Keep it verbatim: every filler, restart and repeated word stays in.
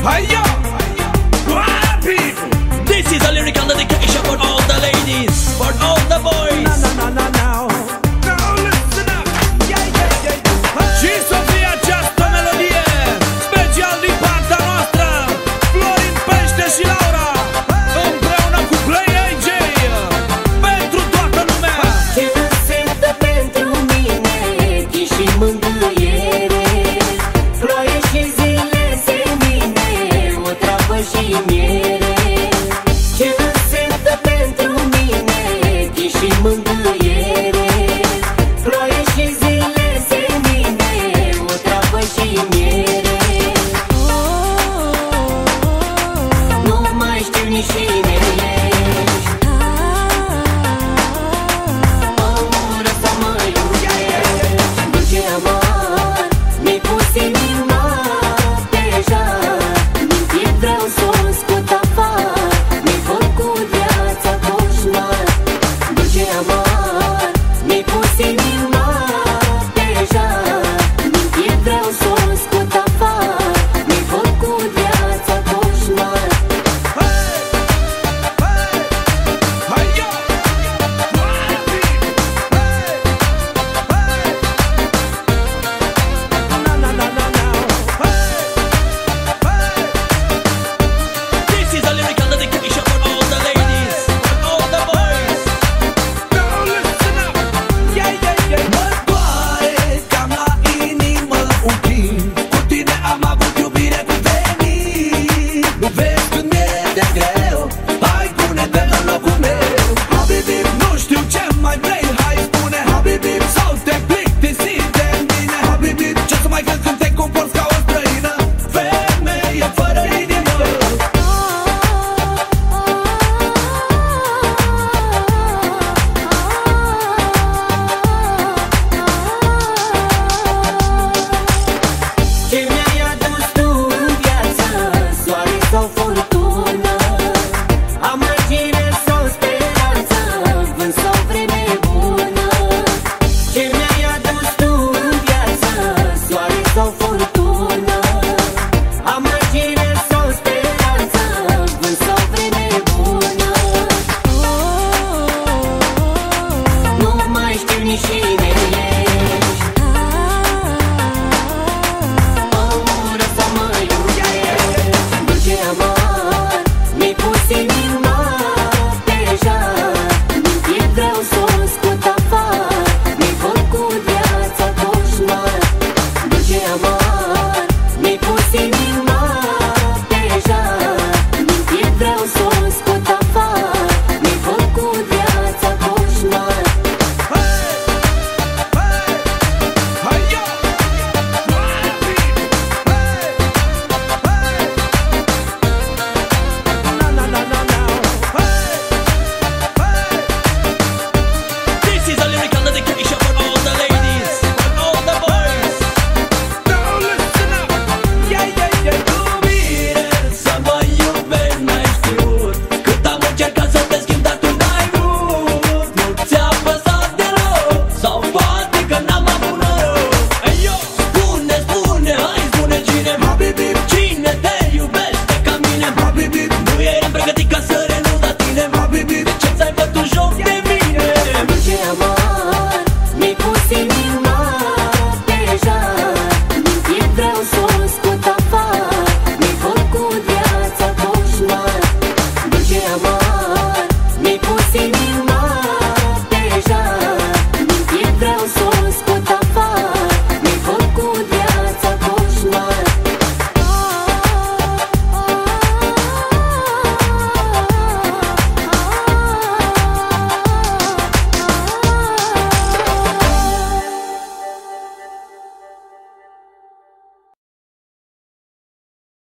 Hey yo, what people? This is a lyrical dedication for all the ladies, for all the boys. No, no, no, no, no. Now listen up. Yeah, yeah, yeah, yeah. Și să fie această melodie special din partea noastră, Florin Pește și Laura, împreună cu Play A J, pentru toată lumea. Ce înseamnă pentru mine ghid și mângâiere, ploaie și zile senine, o treabă și miere. Ce înseamnă pentru mine ghid și mângâiere, ploaie și zile senine, o treabă și miere. Nu mai știu nici